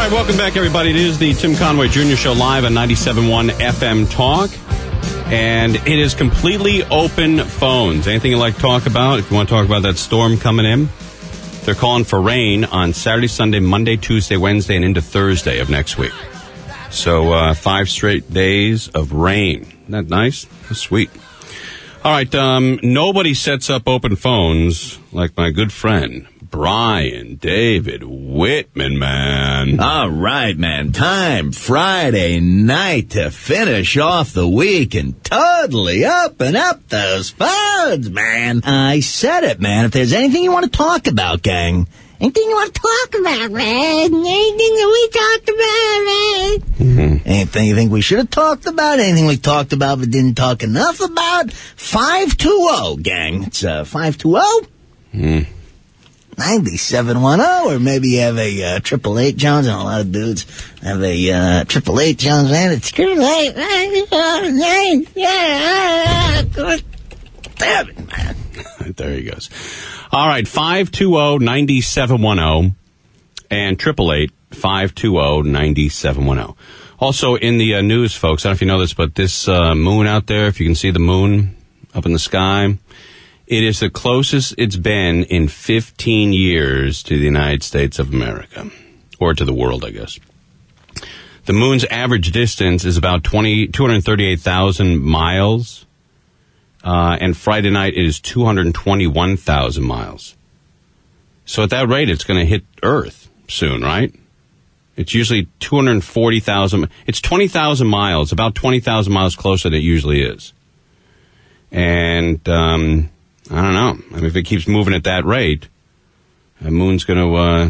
right, welcome back, everybody. It is the Tim Conway Jr. Show live on 97.1 FM Talk. And it is completely open phones. Anything you'd like to talk about? If you want to talk about that storm coming in, they're calling for rain on Saturday, Sunday, Monday, Tuesday, Wednesday, and into Thursday of next week. So 5 straight days of rain. Isn't that nice? That's sweet. All right, nobody sets up open phones like my good friend Brian David Whitman, man. All right, man. Time Friday night to finish off the week and totally open up those phones, man. I said it, man. If there's anything you want to talk about, gang, anything you want to talk about, man, anything that we talked about, man, anything you think we should have talked about, anything we talked about but didn't talk enough about, 520, gang. It's 520? 9710, or maybe you have a 888 Jones, and a lot of dudes have a 888 Jones, man. It's too late. Damn it, man. There he goes. All right, 520-9710 and 888-520-9710. Also in the news, folks, I don't know if you know this, but this moon out there, if you can see the moon up in the sky, it is the closest it's been in 15 years to the United States of America, or to the world, I guess. The moon's average distance is about 238,000 miles, and Friday night it is 221,000 miles. So at that rate, it's going to hit Earth soon, right? It's usually 240,000. It's 20,000 miles, about 20,000 miles closer than it usually is. And I don't know. I mean, if it keeps moving at that rate, the moon's going to,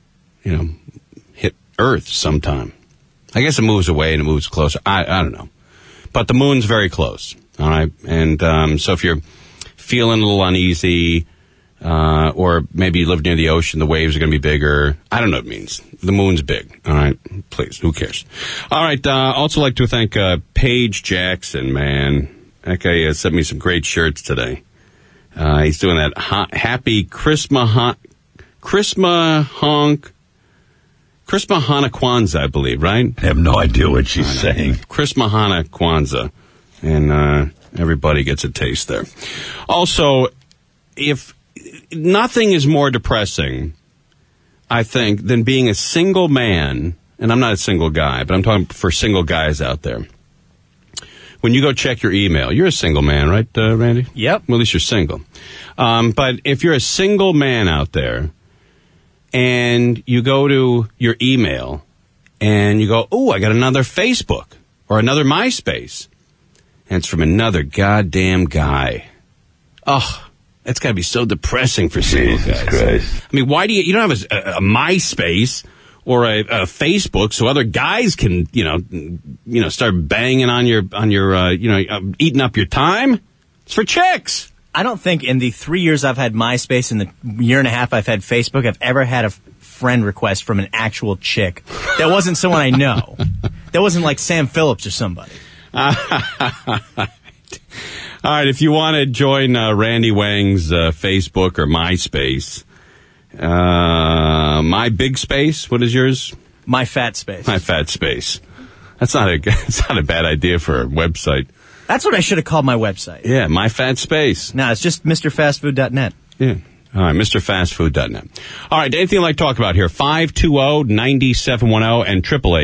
hit Earth sometime. I guess it moves away and it moves closer. I don't know. But the moon's very close, all right? And so if you're feeling a little uneasy, or maybe you live near the ocean, the waves are going to be bigger. I don't know what it means. The moon's big, all right? Please, who cares? All right, also like to thank Paige Jackson, man. That guy sent me some great shirts today. He's doing that happy Christmas Hanukkah, Kwanzaa, I believe, right? I have no idea what she's saying. Christmas Hanukkah Kwanzaa. And everybody gets a taste there. Also, if nothing is more depressing, I think, than being a single man, and I'm not a single guy, but I'm talking for single guys out there. When you go check your email, you're a single man, right, Randy? Yep. Well, at least you're single. But if you're a single man out there and you go to your email and you go, oh, I got another Facebook or another MySpace, and it's from another goddamn guy. Oh, that's got to be so depressing for single guys. Christ. I mean, why do you don't have a MySpace or a Facebook so other guys can, start banging on your eating up your time? It's for chicks. I don't think in the 3 years I've had MySpace and the year and a half I've had Facebook, I've ever had a friend request from an actual chick. That wasn't someone I know. That wasn't like Sam Phillips or somebody. All right, if you want to join Randy Wang's Facebook or MySpace, My Big Space, what is yours? My Fat Space. My Fat Space. That's not a bad idea for a website. That's what I should have called my website. Yeah, My Fat Space. No, it's just MrFastFood.net. Yeah. All right, MrFastFood.net. All right, anything you'd like to talk about here? 520-9710 and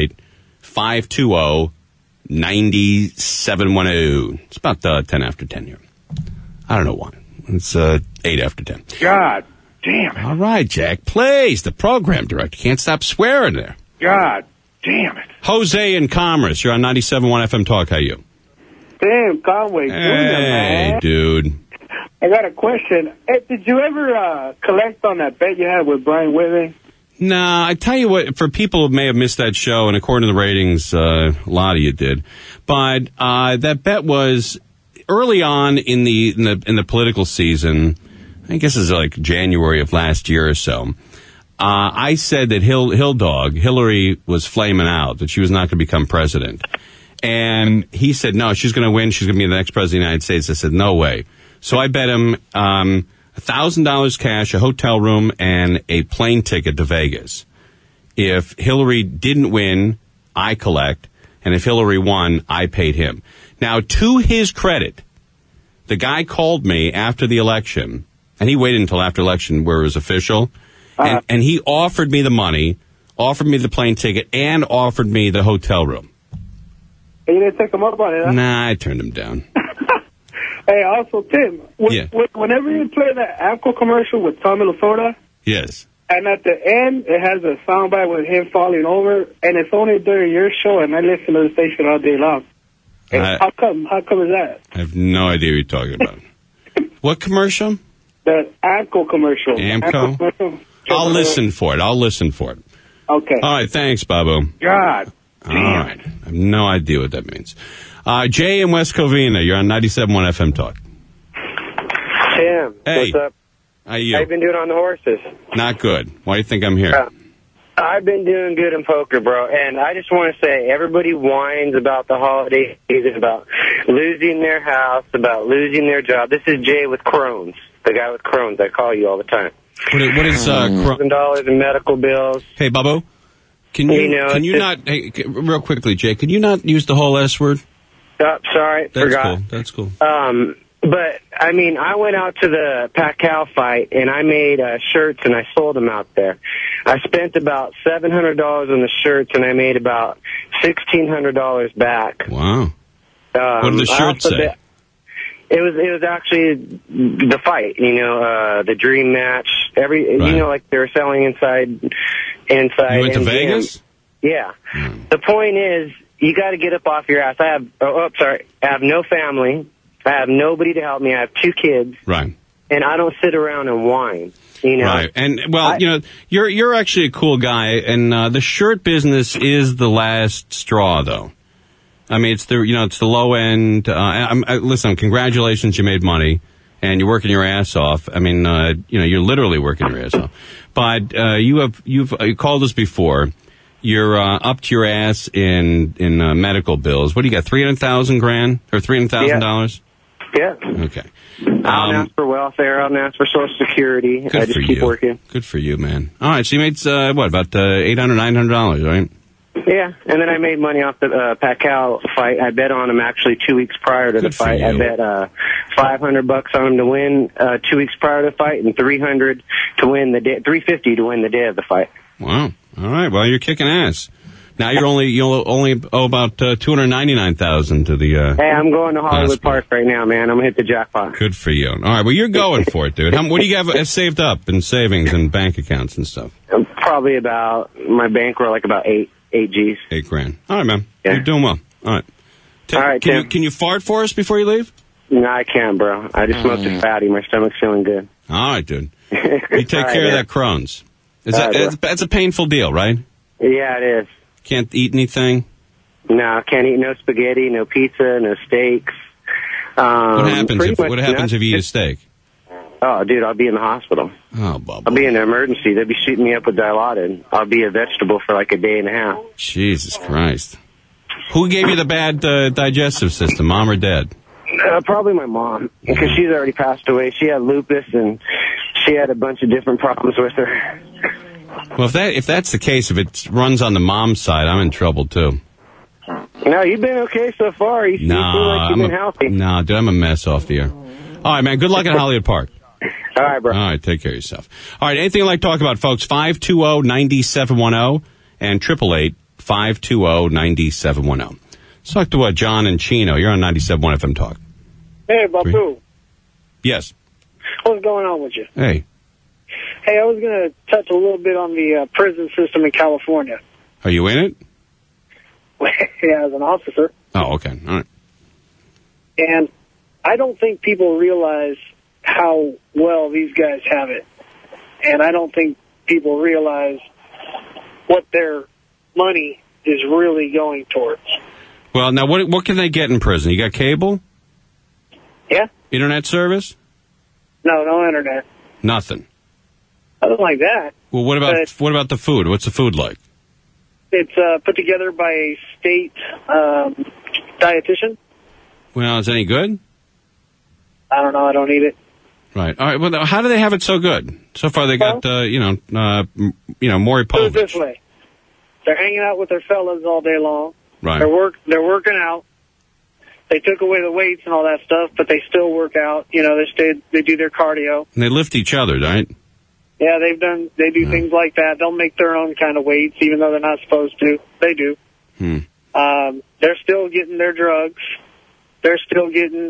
888-520-9710. It's about 10 after 10 here. I don't know why. It's 8 after 10. God damn it. All right, Jack, please. The program director can't stop swearing there. God damn it. Jose in Commerce, you're on 97.1 FM Talk. How you? Tim Conway Jr., Hey, man. dude. I got a question. Hey, did you ever collect on that bet you had with Brian Whitman? No, I tell you what, for people who may have missed that show, and according to the ratings, a lot of you did, but that bet was early on in the political season. I guess it's like January of last year or so. I said that Hillary was flaming out, that she was not going to become president. And he said, no, she's going to win. She's going to be the next president of the United States. I said, no way. So I bet him $1,000 cash, a hotel room, and a plane ticket to Vegas. If Hillary didn't win, I collect. And if Hillary won, I paid him. Now, to his credit, the guy called me after the election, and he waited until after election where it was official, and he offered me the money, offered me the plane ticket, and offered me the hotel room. And you didn't take him up on it, huh? Nah, I turned him down. Hey, also, Tim, whenever you play that AMCO commercial with Tommy Lasorda, Yes. and at the end, it has a soundbite with him falling over, and it's only during your show, and I listen to the station all day long. How come? How come is that? I have no idea what you're talking about. What commercial? The AMCO commercial. AMCO? Commercial. I'll listen for it. Okay. All right, thanks, Babu. God. All right. I have no idea what that means. Jay in West Covina, you're on 97.1 FM Talk. Tim, Hey. what's up? How you? How you been doing on the horses? Not good. Why do you think I'm here? I've been doing good in poker, bro, and I just want to say everybody whines about the holiday season, about losing their house, about losing their job. This is Jay with Crohn's, the guy with Crohn's. I call you all the time. What is $1,000 in medical bills. Hey, Babu, can you not, real quickly, Jay, can you not use the whole S word? Oh, sorry, forgot. That's cool. But, I mean, I went out to the Pacquiao fight, and I made shirts, and I sold them out there. I spent about $700 on the shirts, and I made about $1,600 back. Wow. What did the shirts say? It was actually the fight, the dream match. Like they were selling inside. You went to Vegas? Yeah. The point is, you got to get up off your ass. I have no family. I have nobody to help me. I have 2 kids. Right. And I don't sit around and whine. Right. And, you're actually a cool guy, and the shirt business is the last straw, though. I mean, it's the low end. Listen, congratulations, you made money, and you're working your ass off. I mean, you're literally working your ass off. But you've called us before. You're up to your ass in medical bills. What do you got? $300,000 or $300,000? Yeah. Okay. I don't ask for welfare. I don't ask for Social Security. I just keep working. Good for you, man. All right. So you made about $800, $900, right? Yeah, and then I made money off the Pacquiao fight. I bet on him actually 2 weeks prior to the fight. I bet $500 on him to win 2 weeks prior to the fight, and $350 to win the day of the fight. Wow! All right. Well, you're kicking ass. Now you'll only owe about $299,000 to the. Hey, I'm going to Hollywood Park right now, man. I'm gonna hit the jackpot. Good for you. All right. Well, you're going for it, dude. What do you have saved up in savings and bank accounts and stuff? Probably about my bankroll, like about eight G's. $8,000. All right, man. Yeah. You're doing well. All right. All right. Can you fart for us before you leave? No, I can't, bro. I just smoked a fatty. My stomach's feeling good. All right, dude. You take care of that Crohn's. That's a painful deal, right? Yeah, it is. Can't eat anything? No, can't eat no spaghetti, no pizza, no steaks. What happens if you eat a steak? Oh, dude, I'll be in the hospital. Oh, Bubba. I'll be in an emergency. They'll be shooting me up with Dilaudid. I'll be a vegetable for like a day and a half. Jesus Christ. Who gave you the bad digestive system, mom or dad? Probably my mom, because she's already passed away. She had lupus, and she had a bunch of different problems with her. Well, if that's the case, if it runs on the mom's side, I'm in trouble, too. No, you've been okay so far. You seem like you've been healthy. No, dude, I'm a mess off the air. All right, man, good luck at Hollywood Park. All right, bro. All right, take care of yourself. All right, anything you'd like to talk about, folks, 520-9710 and 888-520-9710. Let's talk to John and Chino. You're on 97.1 FM Talk. Hey, Babu. Yes. What's going on with you? Hey. Hey, I was going to touch a little bit on the prison system in California. Are you in it? Yeah, as an officer. Oh, okay. All right. And I don't think people realize how well these guys have it. And I don't think people realize what their money is really going towards. Well, now, what can they get in prison? You got cable? Yeah. Internet service? No internet. Nothing. Nothing like that. Well, what about the food? What's the food like? It's put together by a state dietitian. Well, is it any good? I don't know. I don't eat it. Right. All right. Well, how do they have it so good? So far, they got Maury Povich. Put it this way: They're hanging out with their fellas all day long. Right. They're working out. They took away the weights and all that stuff, but they still work out. You know, they do their cardio. And they lift each other, right? Yeah, they do things like that. They'll make their own kind of weights, even though they're not supposed to. They do. They're still getting their drugs. They're still getting,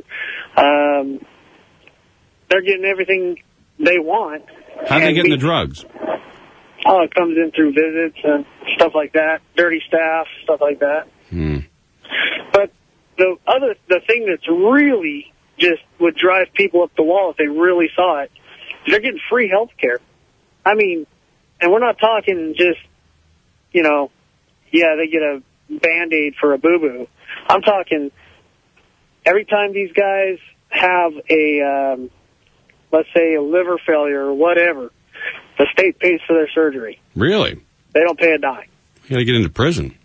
they're getting everything they want. How are they getting the drugs? Oh, it comes in through visits and stuff like that. Dirty staff, stuff like that. But the thing that's really just would drive people up the wall if they really saw it, they're getting free health care. I mean, and we're not talking just, you know, yeah, they get a Band-Aid for a boo-boo. I'm talking every time these guys have a, let's say, a liver failure or whatever, the state pays for their surgery. Really? They don't pay a dime. You got to get into prison.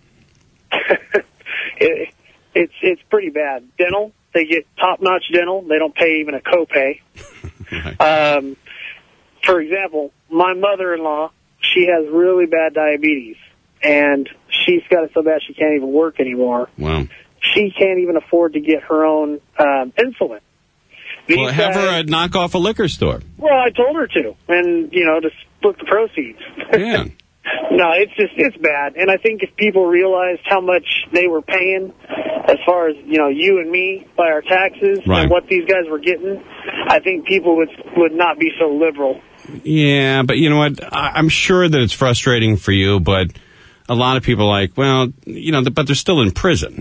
It's pretty bad. Dental, they get top-notch dental. They don't pay even a copay. Right. For example, my mother-in-law, she has really bad diabetes, and she's got it so bad she can't even work anymore. Wow. She can't even afford to get her own insulin. Well, have her knock off a liquor store. Well, I told her to, and, you know, to split the proceeds. Yeah. No, it's bad. And I think if people realized how much they were paying as far as, you know, you and me by our taxes and what these guys were getting, I think people would not be so liberal. Yeah, but you know what? I'm sure that it's frustrating for you, but a lot of people are like, well, you know, but they're still in prison.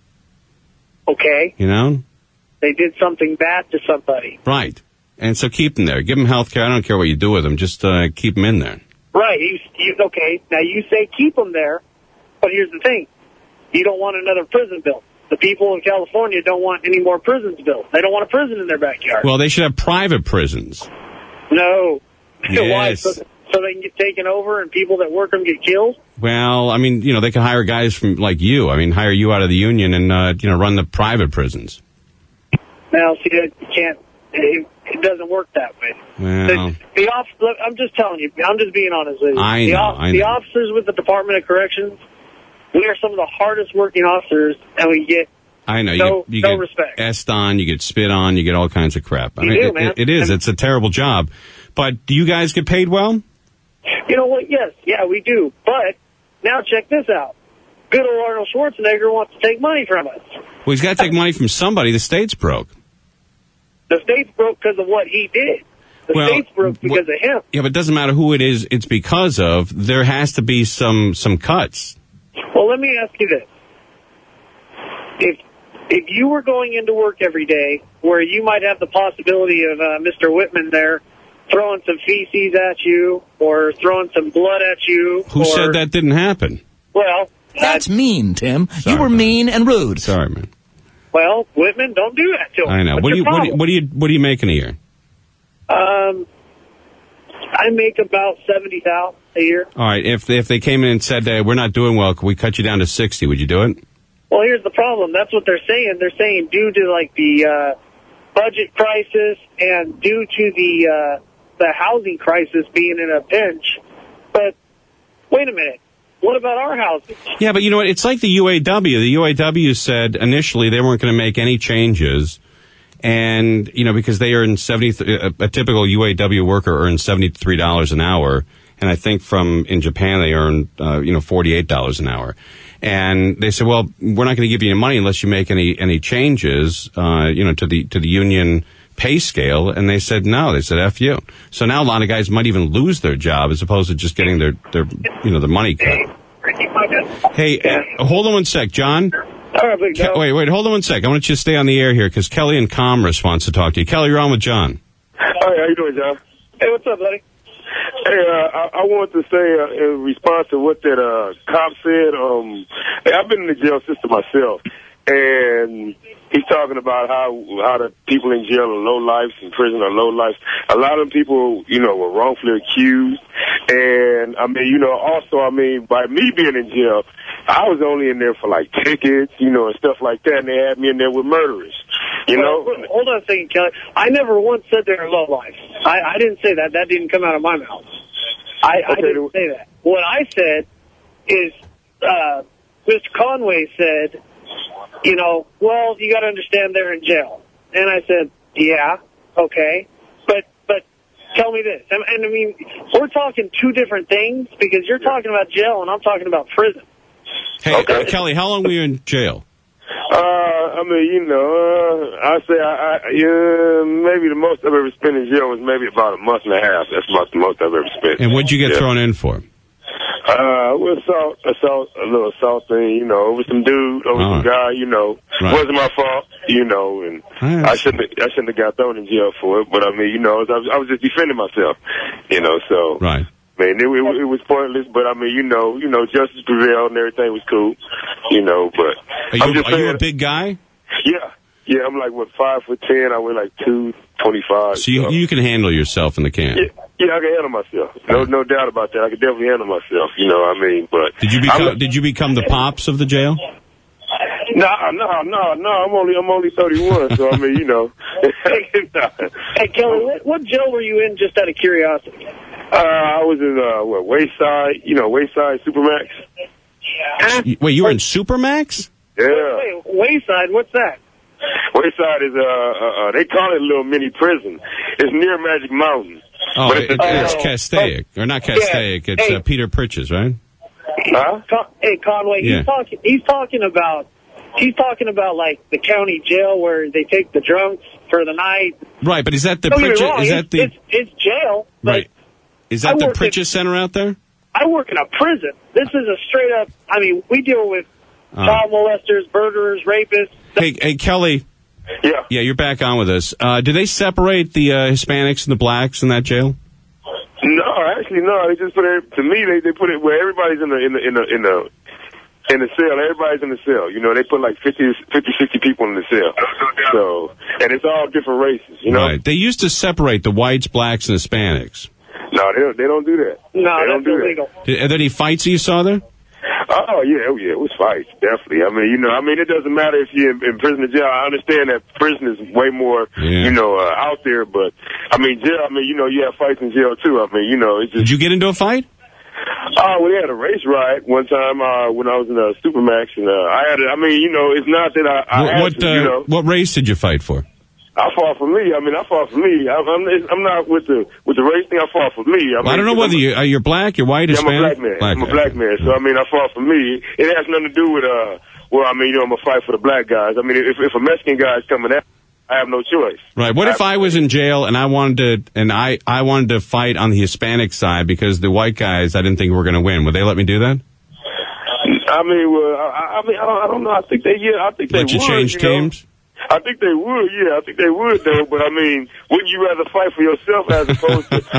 Okay. You know? They did something bad to somebody. Right. And so keep them there. Give them health care. I don't care what you do with them. Just keep them in there. Right. Okay, now you say keep them there, but here's the thing. You don't want another prison built. The people in California don't want any more prisons built. They don't want a prison in their backyard. Well, they should have private prisons. No. Yes. Why? So they can get taken over and people that work them get killed? Well, I mean, you know, they can hire guys from like you. I mean, hire you out of the union and, you know, run the private prisons. Now, see, you can't. It doesn't work that way. Well, look, I'm just telling you. I'm just being honest with you. I know. The officers with the Department of Corrections, we are some of the hardest working officers, and we get no get respect. Essed on, you get spit on, you get all kinds of crap. I mean, do, man. It is. It's a terrible job. But do you guys get paid well? You know what? Yes. Yeah, we do. But now check this out. Good old Arnold Schwarzenegger wants to take money from us. Well, he's got to take money from somebody. The state's broke. The state's broke because of what he did. The state's broke because of him. Yeah, but it doesn't matter who it is it's because of. There has to be some cuts. Well, let me ask you this. If you were going into work every day where you might have the possibility of Mr. Whitman there throwing some feces at you or throwing some blood at you. Who said that didn't happen? Well, that's mean, Tim. Sorry, you were mean and rude. Sorry, man. Well, Whitman, don't do that to him. I know. What are you making a year? I make about $70,000 a year. All right. If they came in and said, we're not doing well, can we cut you down to 60? Would you do it? Well, here's the problem. That's what they're saying. They're saying due to like the budget crisis and due to the housing crisis being in a pinch. But wait a minute. What about our housing? Yeah, but you know what? It's like the UAW. The UAW said initially they weren't going to make any changes. And, you know, because they earn a typical UAW worker earns $73 an hour. And I think in Japan they earn, $48 an hour. And they said, well, we're not going to give you any money unless you make any changes, to the union pay scale. And they said no. They said F you. So now a lot of guys might even lose their job as opposed to just getting their money cut. Hey, hold on one sec, John. All right, big dog. Wait, hold on one sec. I want you to stay on the air here because Kelly in Commerce wants to talk to you. Kelly, you're on with John. Hi, how you doing, John? Hey, what's up, buddy? Hey, I wanted to say in response to what that cop said, I've been in the jail system myself, and he's talking about how the people in jail are low lives, in prison are low lives. A lot of people, were wrongfully accused, and by me being in jail, I was only in there for like tickets, and stuff like that, and they had me in there with murderers. Hold on a second, Kelly. I never once said they're low life. I didn't say that. That didn't come out of my mouth. I didn't say that. What I said is Mr. Conway said, you know, well, you got to understand they're in jail. And I said, yeah, okay. But tell me this. And I mean, we're talking two different things because you're talking about jail and I'm talking about prison. Hey, Kelly, how long were you in jail? I mean, you know, I say maybe the most I've ever spent in jail was maybe about a month and a half. That's about the most I've ever spent. And what'd you get thrown in for? With a little assault thing, you know, over some dude, some guy, you know. Right. Wasn't my fault, you know, and I shouldn't have got thrown in jail for it. But I mean, you know, I was just defending myself, you know. So, right. Man, it was pointless. But I mean, you know, justice prevailed and everything was cool, you know. But are you a big guy? Yeah, I'm like 5'10". I weigh like 225. So you can handle yourself in the can. Yeah, I can handle myself. No doubt about that. I can definitely handle myself. You know what I mean? But did you become the pops of the jail? No. I'm only 31. So I mean, you know. Hey, Kelly, what jail were you in? Just out of curiosity. I was in Wayside. You know, Wayside Supermax. Wait, you were in Supermax? Yeah. Wait, Wayside. What's that? Wayside is they call it a little mini prison. It's near Magic Mountain. Oh, it's Castaic, or not Castaic. It's Peter Pritch's, right? Huh? Hey, Conway, Yeah. he's talking about like the county jail where they take the drunks for the night. Right, but is that the Don't get me Pritchett? wrong, Is that the it's jail? But right? Is that the Pritchett Center out there? I work in a prison. This is a straight up. I mean, we deal with child molesters, murderers, rapists. Hey, Kelly. Yeah, you're back on with us. Do they separate the Hispanics and the blacks in that jail? No, actually, no. They just put it. To me, they put it where everybody's in the cell. Everybody's in the cell. You know, they put like 50, 60 people in the cell. So, and it's all different races. You know, right? They used to separate the whites, blacks, and Hispanics. No, they don't do that. No, that's illegal. Are there any fights you saw there? Oh, yeah, it was fights, definitely. I mean, you know, it doesn't matter if you're in prison or jail. I understand that prison is way more, you know, out there, but, I mean, jail, you know, you have fights in jail, too. I mean, you know, it's just... Did you get into a fight? We had a race ride one time when I was in Supermax, and you know, it's not that what race did you fight for? I fought for me. I'm not with the race thing. I fought for me. I don't know whether you're black, you're white, Hispanic. I'm a black man. I'm a black man. So I fought for me. It has nothing to do with you know, I'm gonna fight for the black guys. I mean, if a Mexican guy is coming at, I have no choice. Right. What if I was in jail and I wanted to fight on the Hispanic side because the white guys I didn't think were going to win? Would they let me do that? I don't know. I think they would. Let you change teams? I think they would, yeah. I think they would, though. But, wouldn't you rather fight for yourself as opposed to...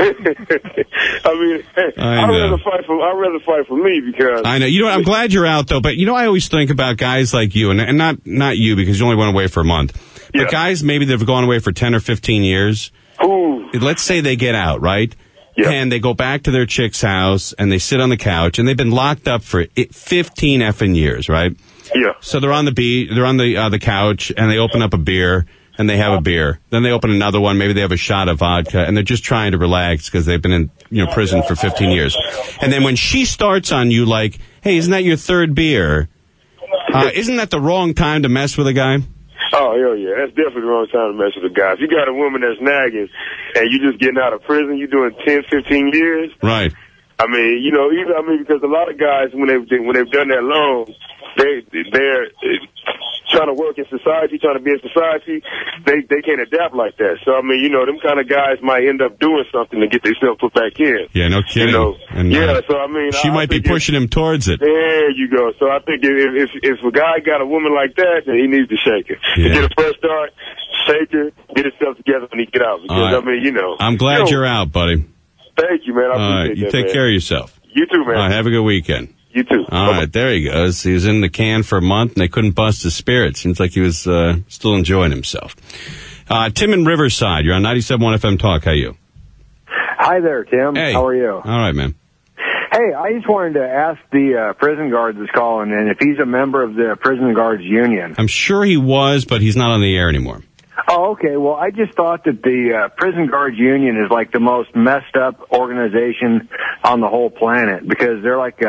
I'd rather fight for me because... I know. You know, I'm glad you're out, though. But, you know, I always think about guys like you, and not you because you only went away for a month. But guys, maybe they've gone away for 10 or 15 years. Ooh. Let's say they get out, right? Yeah. And they go back to their chick's house, and they sit on the couch, and they've been locked up for 15 effing years, right? Yeah. So they're on the couch, and they open up a beer, and they have a beer. Then they open another one, maybe they have a shot of vodka, and they're just trying to relax because they've been in prison for 15 years. And then when she starts on you like, hey, isn't that your third beer? Isn't that the wrong time to mess with a guy? Oh, hell yeah. That's definitely the wrong time to mess with a guy. If you got a woman that's nagging and you just getting out of prison, you're doing 10, 15 years. Right. Because a lot of guys, when they've done that long, they're trying to work in society, trying to be in society, they can't adapt like that. So, them kind of guys might end up doing something to get themselves put back in. Yeah, no kidding. She might be pushing him towards it. There you go. So I think if a guy got a woman like that, then he needs to shake her. Yeah. To get a fresh start, shake her, get himself together when he get out. Because, I'm glad you're out, buddy. Thank you, man. I appreciate you that, take care of yourself. You too, man. All right, have a good weekend. You too. All right, there he goes. He was in the can for a month, and they couldn't bust his spirit. Seems like he was still enjoying himself. Tim in Riverside, you're on 97.1 FM Talk. How are you? Hi there, Tim. Hey. How are you? All right, man. Hey, I just wanted to ask the prison guard that's calling in if he's a member of the prison guards union. I'm sure he was, but he's not on the air anymore. Oh, okay. Well, I just thought that the prison guards union is like the most messed up organization on the whole planet because they're like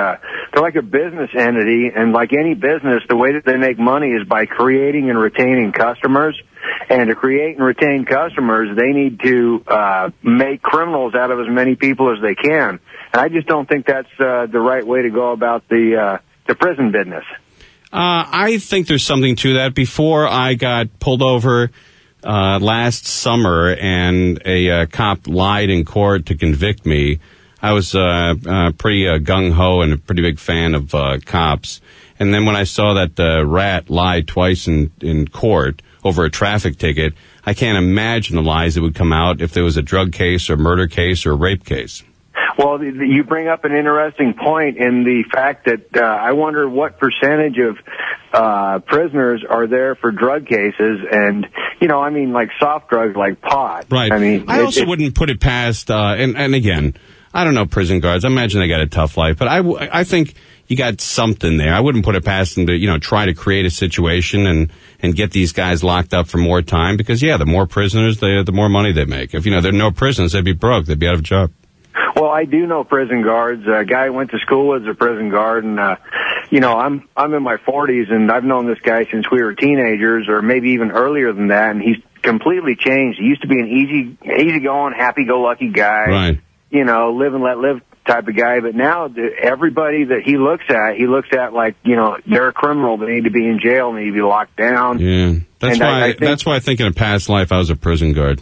they're like a business entity, and like any business, the way that they make money is by creating and retaining customers. And to create and retain customers, they need to make criminals out of as many people as they can. And I just don't think that's the right way to go about the prison business. I think there's something to that. Before I got pulled over last summer and a cop lied in court to convict me, I was pretty gung-ho and a pretty big fan of cops. And then when I saw that rat lie twice in court over a traffic ticket, I can't imagine the lies that would come out if there was a drug case or murder case or a rape case. Well, you bring up an interesting point in the fact that I wonder what percentage of prisoners are there for drug cases, and I mean, like soft drugs like pot. Right. I mean, I also wouldn't put it past. And again, I don't know prison guards. I imagine they got a tough life, but I think you got something there. I wouldn't put it past them to try to create a situation and get these guys locked up for more time, because the more prisoners, the more money they make. If there are no prisoners, they'd be broke. They'd be out of a job. Well, I do know prison guards. A guy I went to school with is a prison guard, and I'm in my 40s, and I've known this guy since we were teenagers, or maybe even earlier than that, and he's completely changed. He used to be an easygoing, happy-go-lucky guy, right? Live and let live type of guy. But now everybody that he looks at like they're a criminal. They need to be in jail. They need to be locked down. Yeah, that's why I think in a past life I was a prison guard.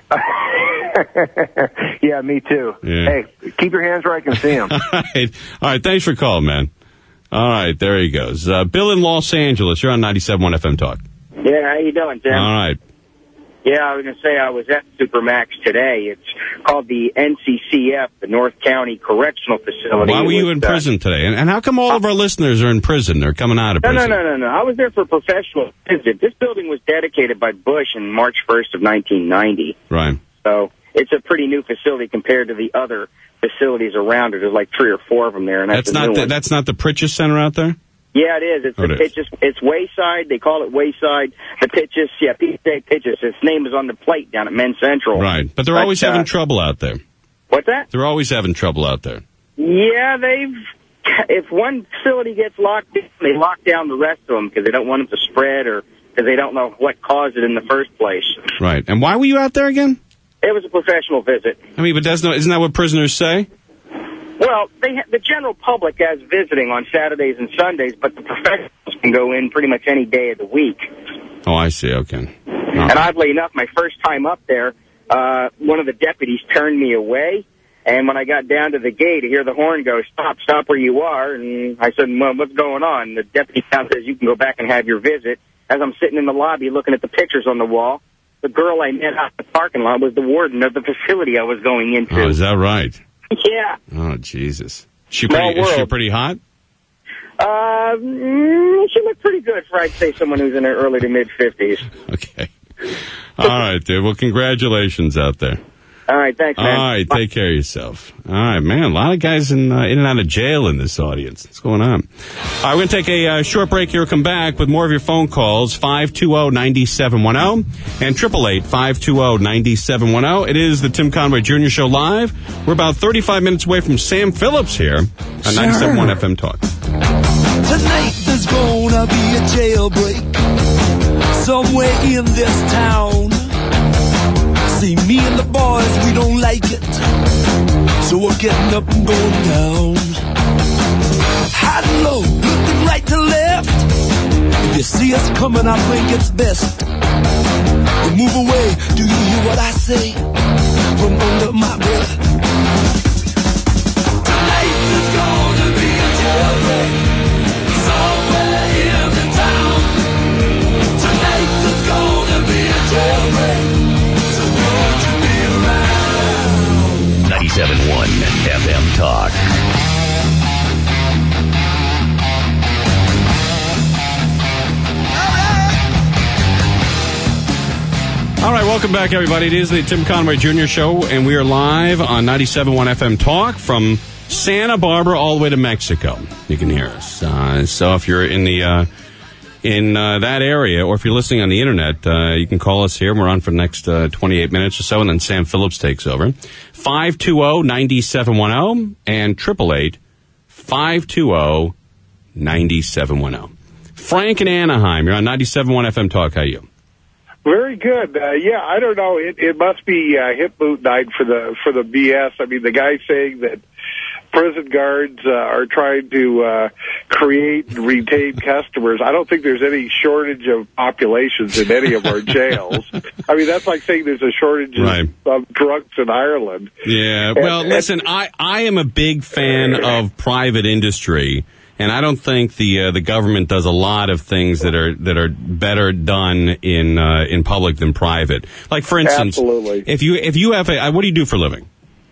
Yeah, me too. Yeah. Hey, keep your hands where I can see them. All right. Thanks for calling, man. All right, there he goes. Bill in Los Angeles. You're on 97.1 FM Talk. Yeah, how you doing, Tim? All right. Yeah, I was going to say I was at Supermax today. It's called the NCCF, the North County Correctional Facility. Why were you in prison today? And how come all of our listeners are in prison? They're coming out of prison. No. I was there for a professional visit. This building was dedicated by Bush in March 1st of 1990. Right. So it's a pretty new facility compared to the other facilities around it. There's like 3 or 4 of them there, and that's not the Pritchett Center out there? Yeah, it is. It's Wayside. They call it Wayside. The Pitchess, PJ Pitchess. Its name is on the plate down at Men's Central. Right, but they're always having trouble out there. What's that? They're always having trouble out there. Yeah, if one facility gets locked in, they lock down the rest of them because they don't want them to spread or because they don't know what caused it in the first place. Right, and why were you out there again? It was a professional visit. I mean, but isn't that what prisoners say? Well, the general public has visiting on Saturdays and Sundays, but the professionals can go in pretty much any day of the week. Oh, I see. Okay. And oddly enough, my first time up there, one of the deputies turned me away, and when I got down to the gate, I hear the horn go, stop where you are, and I said, well, what's going on? The deputy now says, you can go back and have your visit. As I'm sitting in the lobby looking at the pictures on the wall, the girl I met out in the parking lot was the warden of the facility I was going into. Oh, is that right? Yeah. Oh, Jesus. Is she pretty hot? She looked pretty good for, I'd say, someone who's in her early to mid-50s. Okay. All right, dude. Well, congratulations out there. All right, thanks, man. All right, take care of yourself. All right, man, a lot of guys in and out of jail in this audience. What's going on? All right, we're going to take a short break here. Come back with more of your phone calls, 520-9710 and 888-520-9710. It is the Tim Conway Jr. Show live. We're about 35 minutes away from Sam Phillips here on 97.1 FM Talk. Tonight there's gonna be a jailbreak somewhere in this town. See, me and the boys, we don't like it, so we're getting up and going down. High and low, looking right to left. If you see us coming, I think it's best we move away. Do you hear what I say from under my breath? Tonight there's gonna be a jailbreak somewhere in the town. Tonight there's gonna be a jailbreak. 97.1 FM Talk. All right, welcome back, everybody. It is the Tim Conway Jr. Show, and we are live on 97.1 FM Talk from Santa Barbara all the way to Mexico. You can hear us. So if you're in the that area, or if you're listening on the internet, you can call us here. We're on for the next 28 minutes or so, and then Sam Phillips takes over. 520-9710 and 888-520-9710. 520-9710. Frank in Anaheim, you're on 97.1 FM Talk. How are you? Very good. Yeah, I don't know. It must be hip boot night for the BS. I mean, the guy saying that prison guards are trying to create and retain customers. I don't think there's any shortage of populations in any of our jails. I mean, that's like saying there's a shortage of drunks in Ireland. Yeah. Well, listen, I am a big fan of private industry. And I don't think the government does a lot of things that are better done in public than private. Like, for instance, absolutely. If you have what do you do for a living?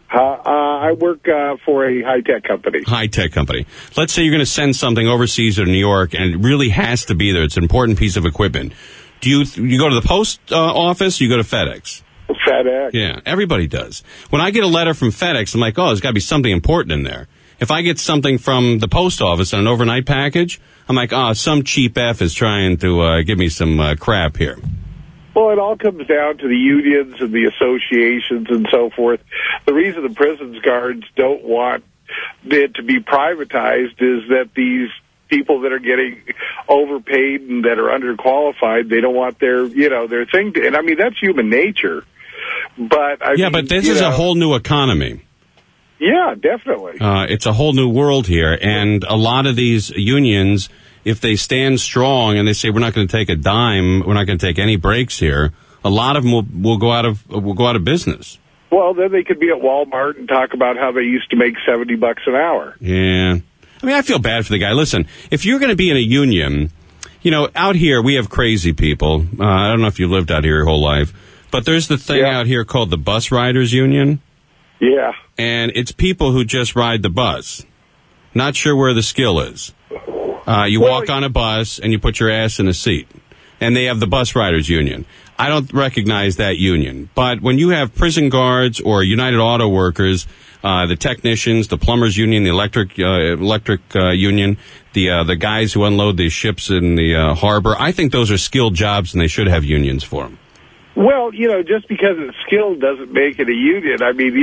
I work for a high-tech company. High-tech company. Let's say you're going to send something overseas or to New York, and it really has to be there. It's an important piece of equipment. Do you go to the post office? Or you go to FedEx? FedEx. Yeah, everybody does. When I get a letter from FedEx, I'm like, oh, there's got to be something important in there. If I get something from the post office on an overnight package, I'm like, oh, some cheap F is trying to give me some crap here. Well, it all comes down to the unions and the associations and so forth. The reason the prisons guards don't want it to be privatized is that these people that are getting overpaid and that are underqualified, they don't want their thing to, and I mean, that's human nature. But but this is a whole new economy. Yeah, definitely. It's a whole new world here, and a lot of these unions, if they stand strong and they say we're not going to take a dime, we're not going to take any breaks here, a lot of them will go out of business. Well, then they could be at Walmart and talk about how they used to make $70 an hour. Yeah, I mean, I feel bad for the guy. Listen, if you're going to be in a union, out here we have crazy people. I don't know if you lived out here your whole life, but there's the thing out here called the Bus Riders Union. Yeah. And it's people who just ride the bus. Not sure where the skill is. You walk on a bus and you put your ass in a seat. And they have the Bus Riders Union. I don't recognize that union. But when you have prison guards or United Auto Workers, the technicians, the plumbers union, the electric union, the guys who unload the ships in the harbor, I think those are skilled jobs and they should have unions for them. Well, just because it's skilled doesn't make it a union. I mean,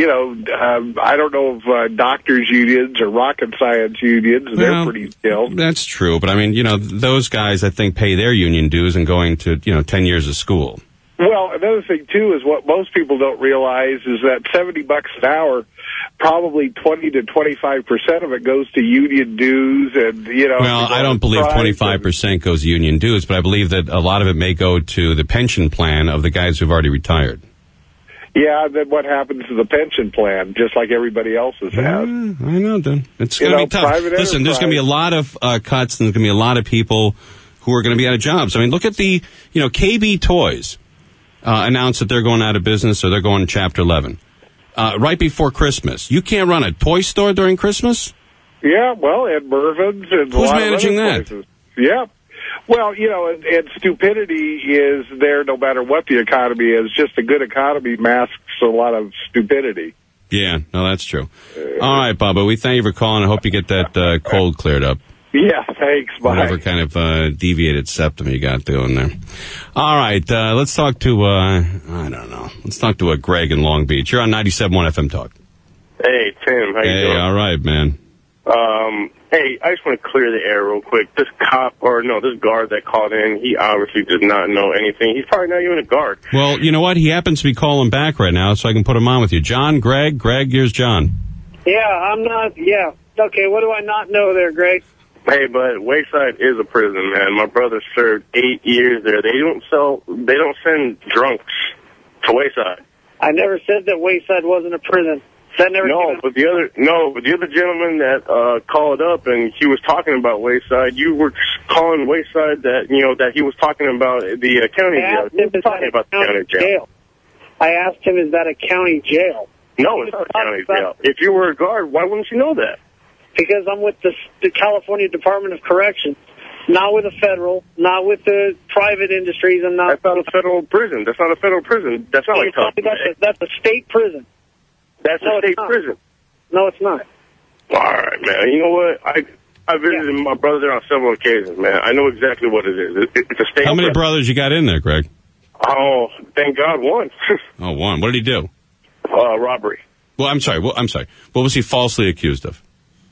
I don't know of doctors' unions or rocket science unions. They're pretty skilled. That's true. But, I mean, those guys, I think, pay their union dues and going to, 10 years of school. Well, another thing, too, is what most people don't realize is that $70 an hour, probably 20 to 25% of it goes to union dues and, Well, I don't believe 25% goes to union dues, but I believe that a lot of it may go to the pension plan of the guys who've already retired. Yeah, then what happens to the pension plan, just like everybody else's has? I know, then. It's going to be tough. Listen, there's going to be a lot of cuts, and there's going to be a lot of people who are going to be out of jobs. I mean, look at the, KB Toys announced that they're going out of business, or they're going to Chapter 11. Right before Christmas. You can't run a toy store during Christmas? Yeah, well, at Mervyn's and who's managing that? Places. Yeah. Well, and stupidity is there no matter what the economy is. Just a good economy masks a lot of stupidity. Yeah, no, that's true. All right, Bubba, we thank you for calling. I hope you get that cold cleared up. Yeah, thanks. Bye. Whatever kind of deviated septum you got doing there. All right, let's talk to, I don't know. Let's talk to Greg in Long Beach. You're on 97.1 FM Talk. Hey, Tim. How you doing? Hey, all right, man. Hey, I just want to clear the air real quick. This guard that called in, he obviously does not know anything. He's probably not even a guard. Well, you know what? He happens to be calling back right now, so I can put him on with you. John, Greg, here's John. Yeah, I'm not, yeah. Okay, what do I not know there, Greg? Hey, but Wayside is a prison, man. My brother served 8 years there. They don't send drunks to Wayside. I never said that Wayside wasn't a prison. But the other gentleman that called up and he was talking about Wayside, you were calling Wayside that he was talking about the county jail. He was talking about the county jail. I asked him, is that a county jail? No, it's not a county jail. If you were a guard, why wouldn't you know that? Because I'm with the California Department of Corrections, not with the federal, not with the private industries, and not. That's not a federal prison. That's not a federal prison. That's not like that's a state prison. That's a state prison. No, it's not. All right, man. You know what? I visited my brother there on several occasions, man. I know exactly what it is. It's a state. How many brothers you got in there, Greg? Oh, thank God, one. Oh, one. What did he do? Robbery. Well, I'm sorry. What was he falsely accused of? Yeah.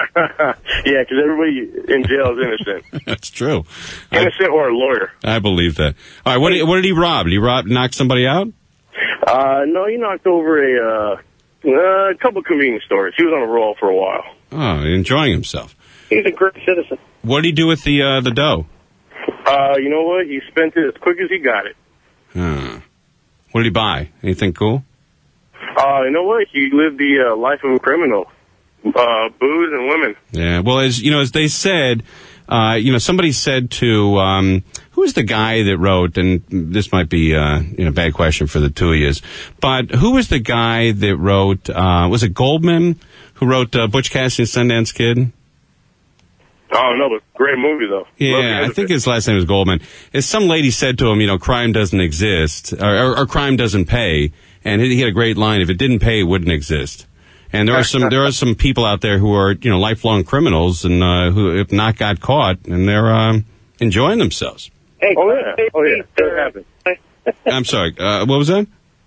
Yeah, because everybody in jail is innocent. That's true. Innocent or a lawyer. I believe that. All right, what did he rob? Did he knock somebody out? No, he knocked over a couple of convenience stores. He was on a roll for a while. Oh, enjoying himself. He's a great citizen. What did he do with the dough? You know what? He spent it as quick as he got it. What did he buy? Anything cool? You know what? He lived the life of a criminal. Booze and women. Yeah. Well, as they said, somebody said to who was the guy that wrote? And this might be a bad question for the two of you, but who was the guy that wrote? Was it Goldman who wrote Butch Cassidy and Sundance Kid? Oh, no, but great movie, though. Yeah, I think his last name was Goldman. As some lady said to him, crime doesn't exist, or crime doesn't pay, and he had a great line, if it didn't pay, it wouldn't exist. And there are some people out there who are, lifelong criminals and who have not got caught, and they're enjoying themselves. Hey, that happened. I'm sorry, what was that?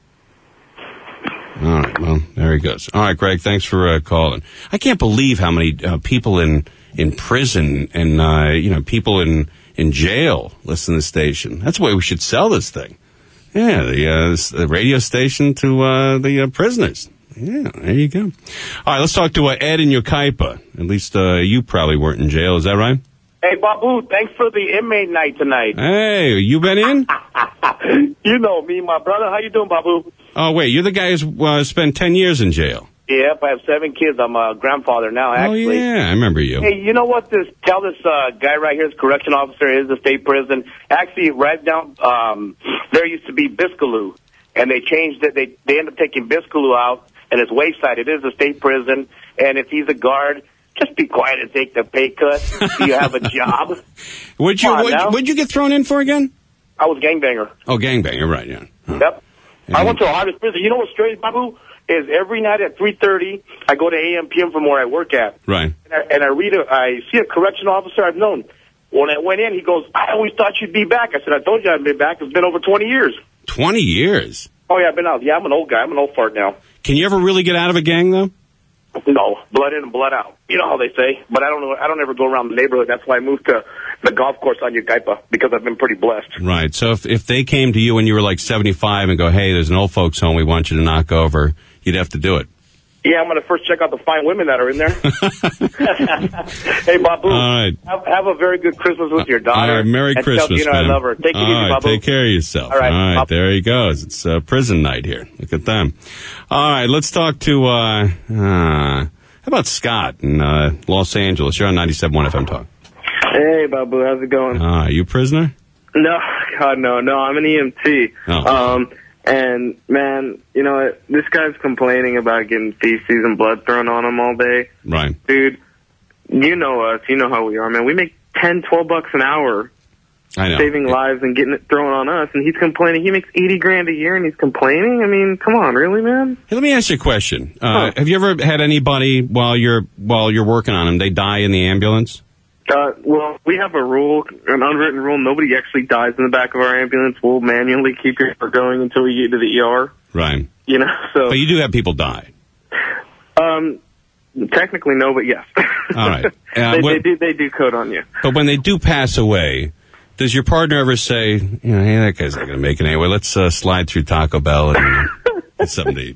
All right, well, there he goes. All right, Greg, thanks for calling. I can't believe how many people in prison and people in jail listen to the station. That's the way we should sell this thing. Yeah, the radio station to the prisoners. Yeah, there you go. All right, let's talk to Ed in Yucaipa. At least you probably weren't in jail. Is that right? Hey, Babu, thanks for the inmate night tonight. Hey, you been in? You know me, my brother. How you doing, Babu? Oh, wait, you're the guy who's spent 10 years in jail. Yep, I have 7 kids. I'm a grandfather now, actually. Oh, yeah, I remember you. Hey, you know what? Tell this guy right here, this correction officer, is a state prison. Actually, right down, there used to be Biscaloo, and they changed it. They ended up taking Biscaloo out, and it's Wayside. It is a state prison, and if he's a guard, just be quiet and take the pay cut. Do you have a job? What'd you get thrown in for again? I was gangbanger. Oh, gangbanger, right, yeah. Huh. Yep. And I went to the hardest prison. You know what's strange, Babu? Is every night at 3:30, I go to AM PM from where I work at. Right. And I see a correction officer I've known. When I went in, he goes, I always thought you'd be back. I said, I told you I'd be back. It's been over 20 years. 20 years? Oh, yeah, I've been out. Yeah, I'm an old guy. I'm an old fart now. Can you ever really get out of a gang, though? No, blood in and blood out. You know how they say. But I don't know. I don't ever go around the neighborhood. That's why I moved to the golf course on Yucaipa, because I've been pretty blessed. Right. So if they came to you when you were like 75 and go, hey, there's an old folks home we want you to knock over, you'd have to do it. Yeah, I'm going to first check out the fine women that are in there. Hey, Babu, all right. have a very good Christmas with your daughter. All right, Merry Christmas, man. I love her. Take it easy, Babu. Take care of yourself. All right, there he goes. It's prison night here. Look at them. All right, let's talk to, how about Scott in Los Angeles? You're on 97.1 FM Talk. Hey, Babu, how's it going? You prisoner? No, God, no, I'm an EMT. Oh. And, man, you know what? This guy's complaining about getting feces and blood thrown on him all day. Right. Dude, you know us. You know how we are, man. We make $10-12 an hour I know. saving lives and getting it thrown on us. And he's complaining. He makes $80,000 a year and he's complaining? I mean, come on, really, man? Hey, let me ask you a question. Have you ever had anybody, while you're working on them, they die in the ambulance? Well, we have a rule, an unwritten rule. Nobody actually dies in the back of our ambulance. We'll manually keep your car going until we get to the ER. Right. You know, so. But you do have people die. Technically, no, but yes. All right. They do code on you. But when they do pass away, does your partner ever say, hey, that guy's not going to make it anyway. Let's slide through Taco Bell and get something to eat?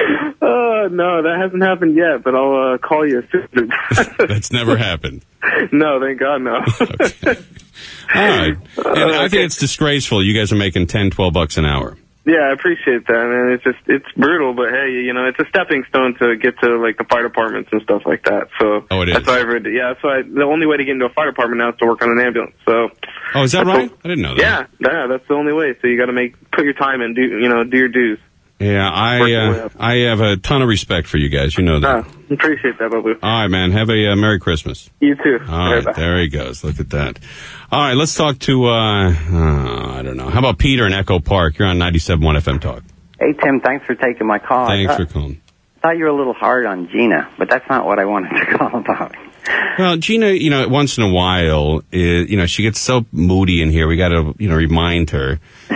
No, that hasn't happened yet, but I'll call you as soon as That's never happened. No, thank God, no. Okay. All right. And I think it's disgraceful. You guys are making $10-12 an hour. Yeah, I appreciate that, man. It's brutal, but hey, it's a stepping stone to get to like the fire departments and stuff like that. So it is. That's why the only way to get into a fire department now is to work on an ambulance. So. Oh, is that right? I didn't know that. Yeah, that's the only way. So you got to put your time in, do your dues. Yeah, I have a ton of respect for you guys. You know that. Appreciate that, Babu. All right, man. Have a Merry Christmas. You too. All right, there he goes. Look at that. All right, let's talk to, I don't know. How about Peter in Echo Park? You're on 97.1 FM Talk. Hey, Tim, thanks for taking my call. Thanks for calling. I thought you were a little hard on Gina, but that's not what I wanted to call about. Well, Gina, once in a while, she gets so moody in here. We got to, remind her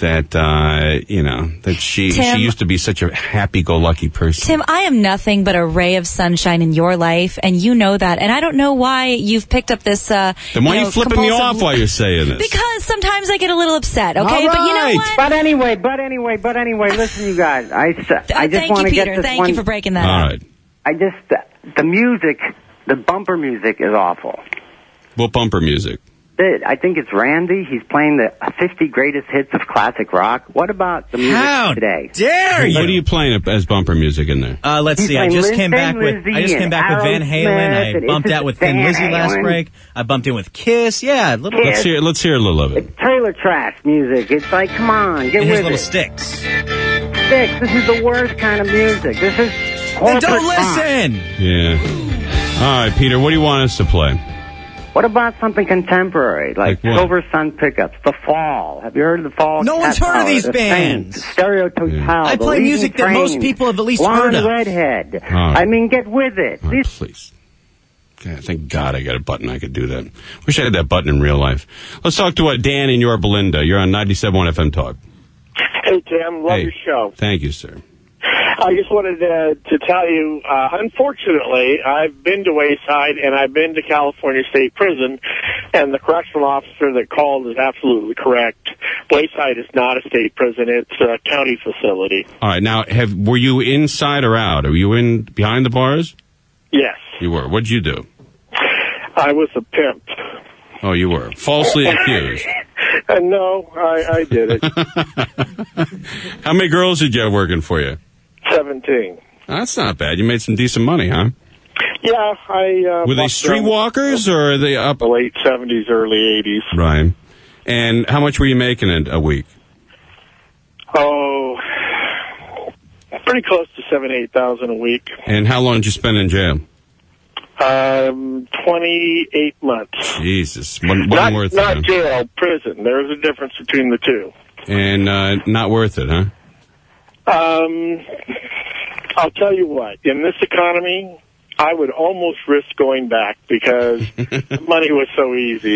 that that she Tim, used to be such a happy-go-lucky person. Tim, I am nothing but a ray of sunshine in your life, and you know that. And I don't know why you've picked up this. Then why are you flipping me off while you're saying this? Because sometimes I get a little upset. Okay, All right. but you know what? But anyway, listen, you guys. I just want to get this Thank you for breaking that. All up. right. The music, the bumper music is awful. What bumper music? I think it's Randy. He's playing the 50 greatest hits of classic rock. What about the music today? Dare you? What are you playing as bumper music in there? Let's see. I just came back with Van Halen. I bumped out with Thin Lizzy last break. I bumped in with Kiss. Yeah, Let's hear a little of it. It's trailer trash music. It's like, come on, get and with his little it. sticks. Sticks. This is the worst kind of music. This is Then don't listen. Yeah. All right, Peter. What do you want us to play? What about something contemporary, like what? Silver Sun Pickups, The Fall? Have you heard of The Fall? No one's heard of these bands. Stereo Total. I play music that most people have at least heard of. Redhead. right. I mean, get with it. Please. God, thank God I got a button I could do that. Wish I had that button in real life. Let's talk to Dan in Yorba Linda. You're on 97.1 FM Talk. Hey, Tim. Love your show. Thank you, sir. I just wanted to tell you, unfortunately, I've been to Wayside and I've been to California State Prison, and the correctional officer that called is absolutely correct. Wayside is not a state prison. It's a county facility. All right. Now, were you inside or out? Were you in behind the bars? Yes. You were. What'd you do? I was a pimp. Oh, you were. Falsely accused. No, I did it. How many girls did you have working for you? 17. That's not bad. You made some decent money, huh? Yeah, Were they streetwalkers or are they up? The late 70s, early 80s. Right. And how much were you making a week? Oh, pretty close to $7,000-8,000 a week. And how long did you spend in jail? 28 months. Jesus. Wasn't worth it, huh? Not jail, prison. There's a difference between the two. And not worth it, huh? I'll tell you what. In this economy, I would almost risk going back because money was so easy.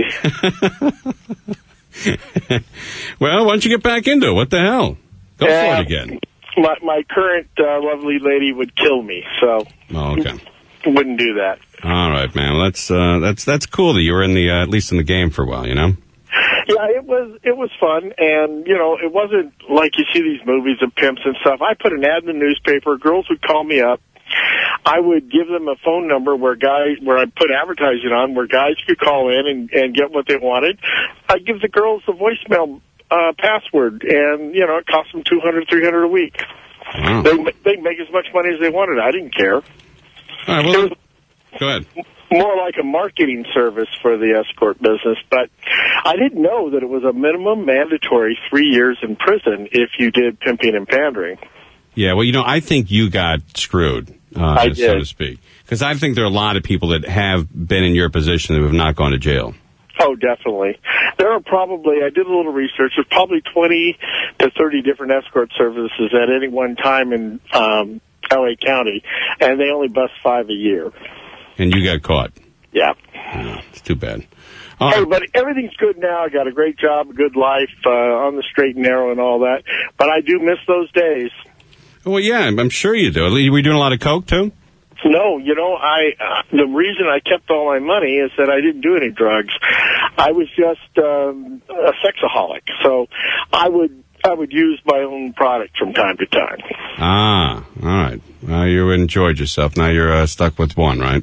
Well, why don't you get back into it? What the hell? Go for it again. My current lovely lady would kill me, so okay. Wouldn't do that. All right, man. Well, that's cool that you were in the at least in the game for a while, you know? Yeah, it was fun, and it wasn't like you see these movies of pimps and stuff. I put an ad in the newspaper. Girls would call me up. I would give them a phone number where I put advertising on where guys could call in and get what they wanted. I'd give the girls the voicemail password, and it cost them $200-300 a week. Wow. They'd make as much money as they wanted. I didn't care. All right, well, go ahead. More like a marketing service for the escort business, but I didn't know that it was a minimum mandatory 3 years in prison if you did pimping and pandering. Yeah, well, I think you got screwed, I did. so to speak. Because I think there are a lot of people that have been in your position who have not gone to jail. Oh, definitely. There are probably, I did a little research, there's probably 20 to 30 different escort services at any one time in L.A. County, and they only bust 5 a year. And you got caught. Yeah. It's too bad. Hey, but everything's good now. I got a great job, a good life, on the straight and narrow and all that. But I do miss those days. Well, yeah, I'm sure you do. Were you doing a lot of coke, too? No, the reason I kept all my money is that I didn't do any drugs. I was just a sexaholic. So I would use my own product from time to time. Ah, all right. Well, you enjoyed yourself. Now you're stuck with one, right?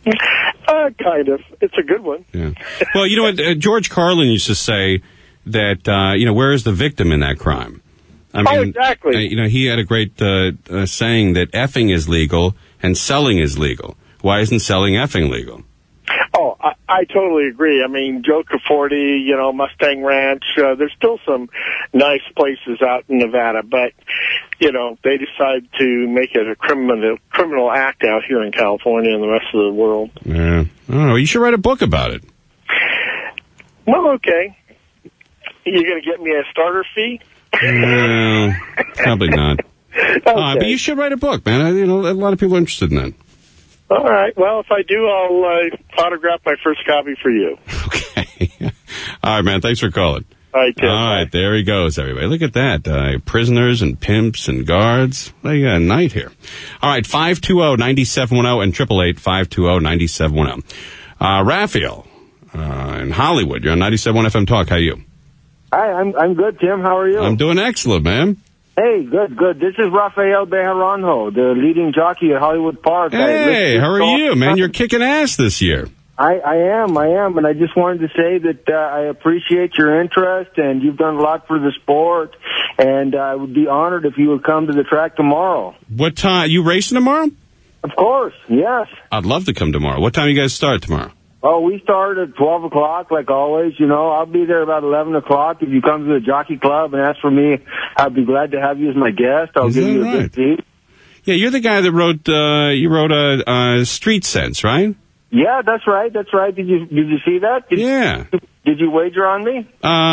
Kind of. It's a good one. Yeah. Well, you know what? George Carlin used to say that, where is the victim in that crime? I mean, exactly. He had a great saying that effing is legal and selling is legal. Why isn't selling effing legal? Oh, I totally agree. I mean, Joe Caforti, Mustang Ranch, there's still some nice places out in Nevada, but, they decide to make it a criminal act out here in California and the rest of the world. Yeah. Oh, you should write a book about it. Well, okay. You going to get me a starter fee? No, probably not. Okay. But you should write a book, man. A lot of people are interested in that. All right. Well, if I do, I'll autograph my first copy for you. Okay. All right, man. Thanks for calling. All right, Tim. All right, there he goes, everybody. Look at that. Prisoners and pimps and guards. Well, you got a night here. All right, 520-9710 and 888-520-9710. Raphael in Hollywood. You're on 97.1 FM Talk. How are you? Hi, I'm good, Tim. How are you? I'm doing excellent, man. Hey, good. This is Rafael Bejarano, the leading jockey at Hollywood Park. Hey, how are you, man? You're kicking ass this year. I am, and I just wanted to say that I appreciate your interest, and you've done a lot for the sport, and I would be honored if you would come to the track tomorrow. What time? You racing tomorrow? Of course, yes. I'd love to come tomorrow. What time you guys start tomorrow? Oh, we start at 12 o'clock, like always. You know, I'll be there about 11 o'clock. If you come to the Jockey Club and ask for me, I'd be glad to have you as my guest. I'll give you a good seat. Yeah, you're the guy that wrote, you wrote a Street Sense, right? Yeah, that's right. Did you see that? Did you wager on me?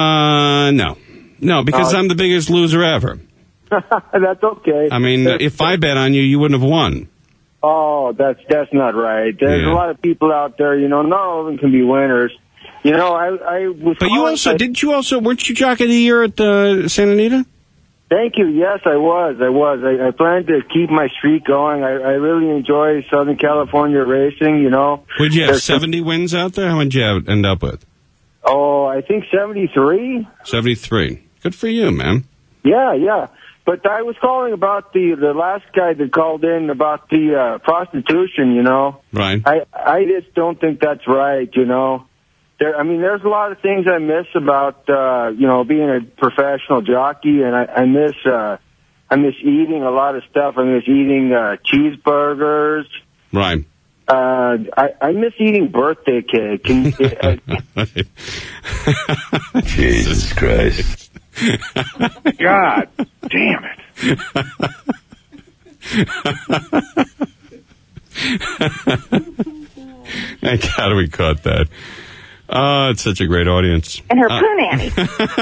No, because I'm the biggest loser ever. That's okay. I mean, if I bet on you, you wouldn't have won. Oh, that's not right. There's a lot of people out there, you know, not all of them can be winners. You know, I was... But you also, weren't you Jockey of the Year at Santa Anita? Thank you. Yes, I was. I plan to keep my streak going. I really enjoy Southern California racing, you know. Would you have 70 wins out there? How many did you end up with? Oh, I think 73. 73. Good for you, man. Yeah. But I was calling about the last guy that called in about the prostitution, you know. Right. I just don't think that's right, you know. There's a lot of things I miss about, you know, being a professional jockey, and I miss eating a lot of stuff. I miss eating cheeseburgers. Right. I miss eating birthday cake. Jesus Christ. God damn it. Thank God we caught that. Oh, it's such a great audience. And her poo nanny.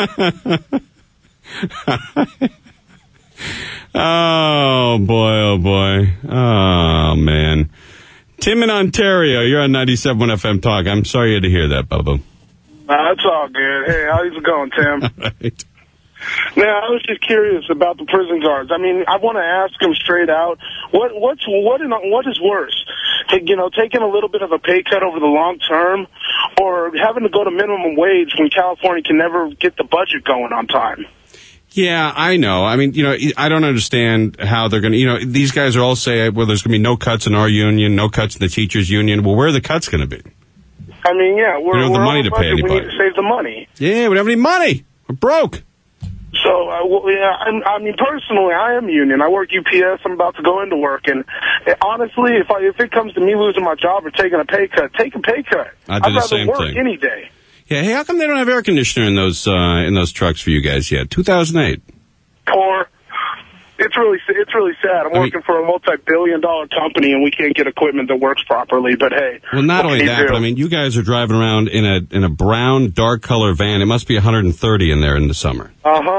Oh, boy. Oh, man. Tim in Ontario, you're on 97.1 FM Talk. I'm sorry to hear that, Bubba. That's all good. Hey, how's it going, Tim? Right. Now, I was just curious about the prison guards. I mean, I want to ask them straight out, what is worse? Taking a little bit of a pay cut over the long term, or having to go to minimum wage when California can never get the budget going on time? Yeah, I know. I mean, you know, I don't understand how they're going to, you know, these guys are all saying, well, there's going to be no cuts in our union, no cuts in the teachers' union. Well, where are the cuts going to be? I mean, yeah, we're the money to pay anybody. We need to save the money. Yeah, we don't have any money. We're broke. So, I mean, personally, I am union. I work UPS. I'm about to go into work. And honestly, if it comes to me losing my job or taking a pay cut, take a pay cut. I'd do the same work thing. Any day. Yeah, hey, how come they don't have air conditioner in those trucks for you guys yet? 2008. Or it's really sad. I'm working for a multi-billion-dollar company, and we can't get equipment that works properly. But hey, well, not only that, but I mean, you guys are driving around in a brown, dark color van. It must be 130 in there in the summer.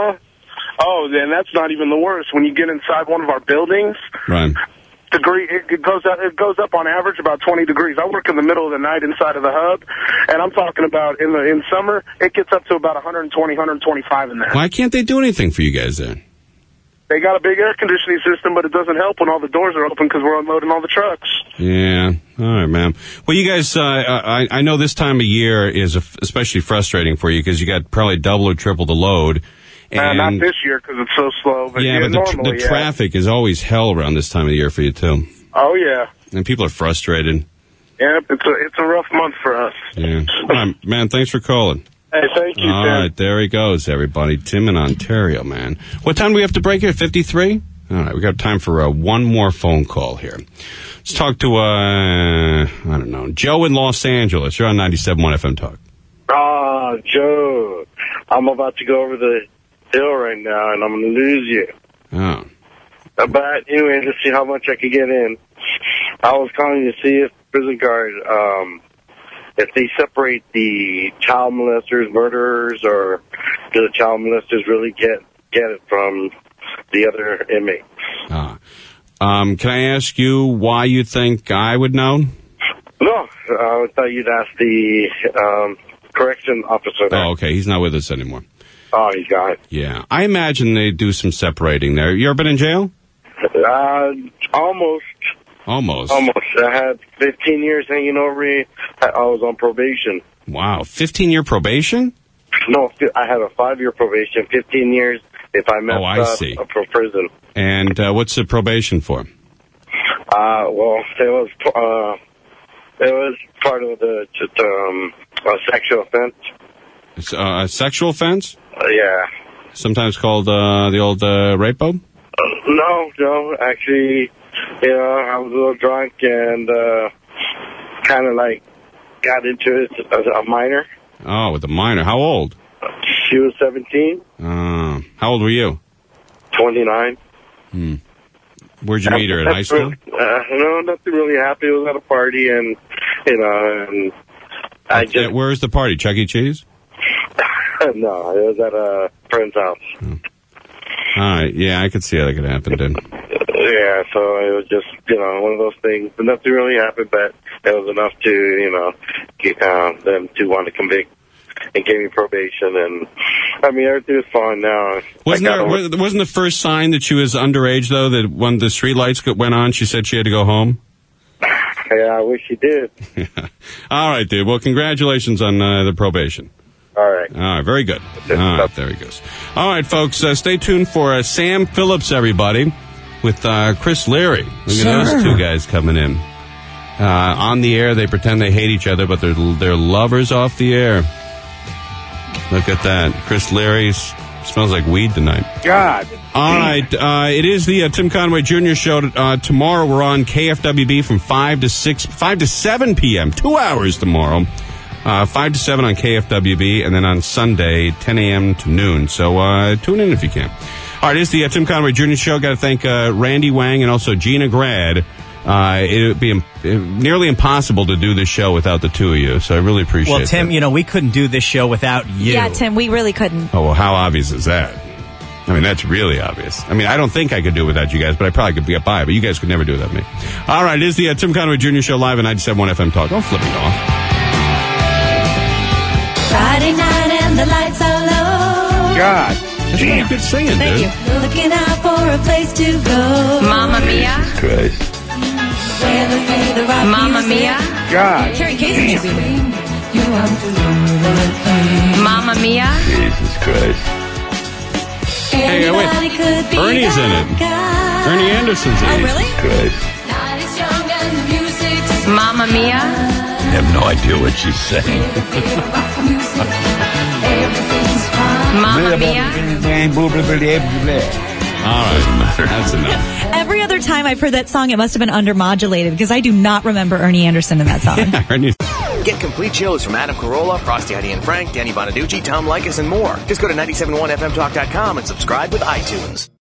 Oh, then that's not even the worst. When you get inside one of our buildings, right? It goes up on average about 20 degrees. I work in the middle of the night inside of the hub, and I'm talking about in summer, it gets up to about 120, 125 in there. Why can't they do anything for you guys then? They got a big air conditioning system, but it doesn't help when all the doors are open because we're unloading all the trucks. Yeah. All right, man. Well, you guys, I know this time of year is especially frustrating for you because you got probably double or triple the load. And not this year because it's so slow. But but normally, the traffic is always hell around this time of the year for you, too. Oh, yeah. And people are frustrated. Yeah, it's a rough month for us. Yeah. All right, man, thanks for calling. Hey, thank you, All Tim. right, there he goes, everybody. Tim in Ontario, man. What time do we have to break here? 53? All right, we got time for one more phone call here. Let's talk to, I don't know, Joe in Los Angeles. You're on 97.1 FM Talk. Joe, I'm about to go over the hill right now, and I'm going to lose you. Oh. But anyway, to see how much I could get in. I was calling to see if prison guard, if they separate the child molesters, murderers, or do the child molesters really get it from the other inmates? Can I ask you why you think I would know? No, I thought you'd ask the correction officer there. Oh, okay. He's not with us anymore. Oh, he's gone. Yeah. I imagine they do some separating there. You ever been in jail? Almost. Almost. I had 15 years hanging over me. I was on probation. Wow. 15-year probation? No, I had a 5-year probation, 15 years if I messed up from prison. And what's the probation for? Well, it was part of the sexual offense. It's a sexual offense? Yeah. Sometimes called the old rape-o? No. Actually, I was a little drunk and kind of like got into it as a minor. Oh, with a minor. How old? She was 17. How old were you? 29. Where'd you meet her, in high school? No, nothing really happened. It was at a party, and, and I just... Where's the party? Chuck E. Cheese? No, it was at a friend's house. All right, yeah, I could see how that could happen, dude. Yeah, so it was just, one of those things. Nothing really happened, but it was enough to, get them to want to convict and gave me probation. And, I mean, everything is fine now. Wasn't the first sign that she was underage, though, that when the street lights went on, she said she had to go home? Yeah, I wish she did. All right, dude. Well, congratulations on the probation. All right. All right, very good. All right, there he goes. All right, folks, stay tuned for Sam Phillips, everybody, with Chris Leary. Look at those two guys coming in. On the air, they pretend they hate each other, but they're lovers off the air. Look at that. Chris Leary smells like weed tonight. God. All right. It is the Tim Conway Jr. show. Tomorrow we're on KFWB from 5 to 7 p.m. 2 hours tomorrow. 5 to 7 on KFWB, and then on Sunday, 10 a.m. to noon. So tune in if you can. All right, it's the Tim Conway Jr. show. Got to thank Randy Wang and also Gina Grad. It would be nearly impossible to do this show without the two of you, so I really appreciate it. Well, Tim, we couldn't do this show without you. Yeah, Tim, we really couldn't. Oh, well, how obvious is that? I mean, that's really obvious. I mean, I don't think I could do it without you guys, but I probably could get by, but you guys could never do it without me. All right, it is the Tim Conway Jr. show live on 97.1 FM Talk. Don't flip me off. Friday night and the lights are low. God. That's really good singing, Thank dude. you. Looking out for a place to go. Mamma Mia. Jesus Christ. Mamma Mia. God. Carrie Casey should be there. Mamma Mia. Jesus Christ. Hey, wait. Ernie's in it. Ernie Anderson's in it. Oh, really? Christ. Mamma Mia. I have no idea what she's saying. Mamma Mia. All right, that's enough. Every other time I've heard that song, it must have been undermodulated because I do not remember Ernie Anderson in that song. Yeah, Ernie's... Get complete shows from Adam Carolla, Frosty, Heidi and Frank, Danny Bonaducci, Tom Likas, and more. Just go to 971fmtalk.com and subscribe with iTunes.